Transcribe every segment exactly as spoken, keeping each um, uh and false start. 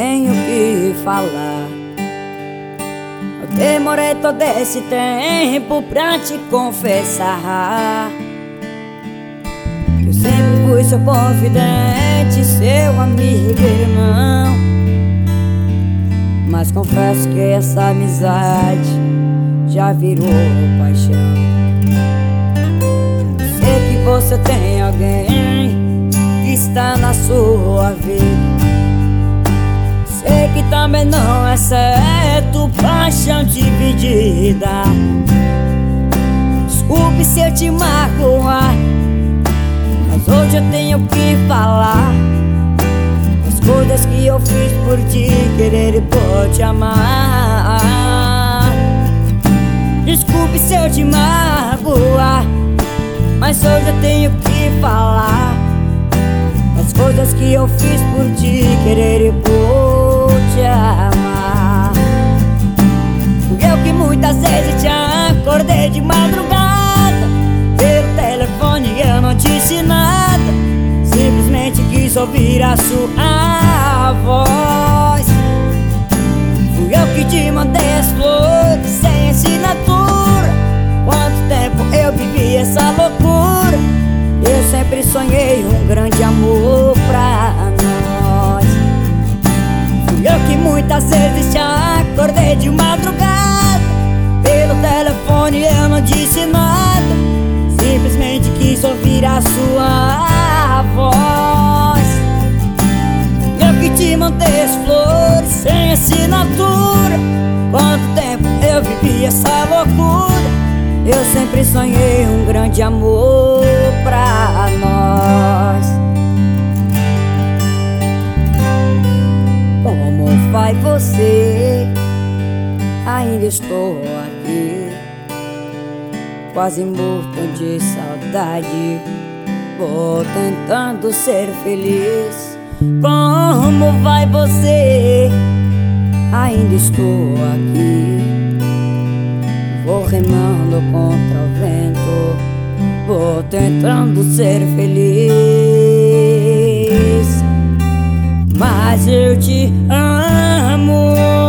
tenho que falar. Eu demorei todo esse tempo pra te confessar que eu sempre fui seu confidente, seu amigo e irmão. Mas confesso que essa amizade já virou paixão. Sei que você tem alguém que está na sua vida. Sei que também não é certo paixão dividida. Desculpe se eu te magoar, mas hoje eu tenho que falar as coisas que eu fiz por te querer e por te amar. Desculpe se eu te magoar, mas hoje eu tenho que falar as coisas que eu fiz por te querer e por te amar. Fui eu que muitas vezes te acordei de madrugada, pelo telefone eu não disse nada, simplesmente quis ouvir a sua voz. Fui eu que te mandei as flores sem assinatura. Quanto tempo eu vivi essa loucura. Eu sempre sonhei um grande amor pra nós. Fui eu que muitas vezes te acordei de madrugada, pelo telefone eu não disse nada, simplesmente quis ouvir a sua voz. Eu que te mandei as flores sem assinatura. Quanto tempo eu vivi essa loucura. Eu sempre sonhei um grande amor pra nós. Como vai você? Ainda estou aqui, quase morto de saudade. Vou tentando ser feliz. Como vai você? Ainda estou aqui, vou remando contra o vento, vou tentando ser feliz. Mas eu te amo,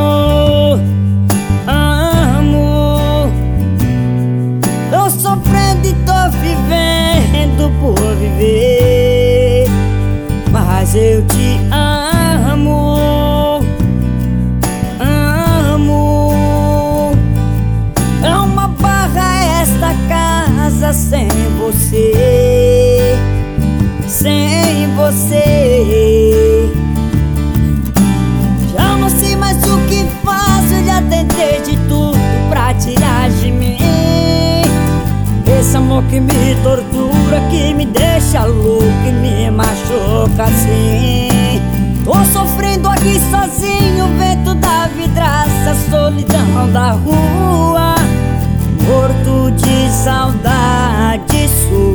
amo. Tô sofrendo e tô vivendo por viver. Mas eu te amo, amo. É uma barra esta casa sem você, sem você. Já não sei mais o que faço, já tentei de tudo pra tirar de mim esse amor que me tortura, que me deixa louco e me machuca assim. Tô sofrendo aqui sozinho, vento da vidraça, solidão da rua, morto de saudade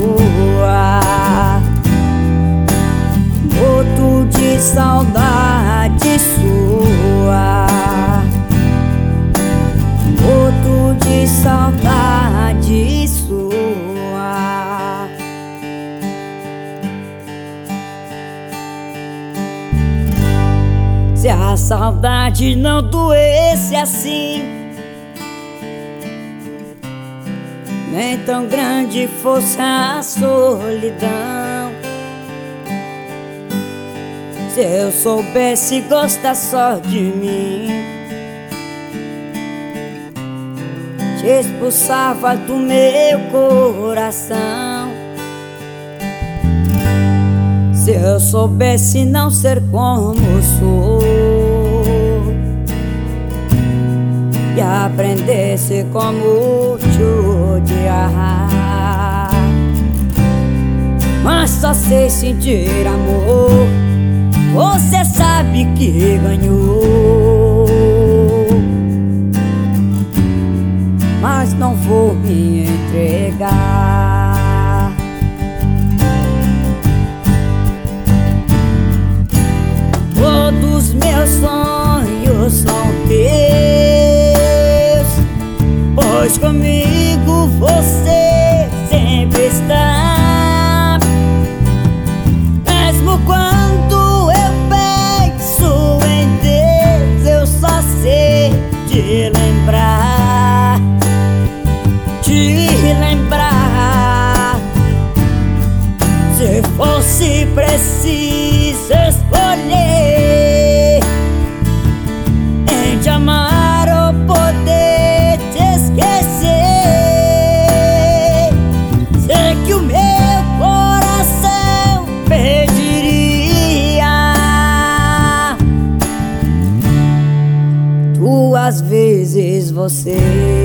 sua, morto de saudade sua, morto de saudade sua. Se a saudade não doesse assim, nem tão grande fosse a solidão, se eu soubesse gostar só de mim, te expulsava do meu coração. Se eu soubesse não ser como sou e aprendesse como te odiar, mas só sei sentir amor. Você sabe que ganhou, mas não vou me entregar. Todos meus sonhos são teus, pois comigo você sempre está. Mesmo quando eu penso em Deus, duas vezes você.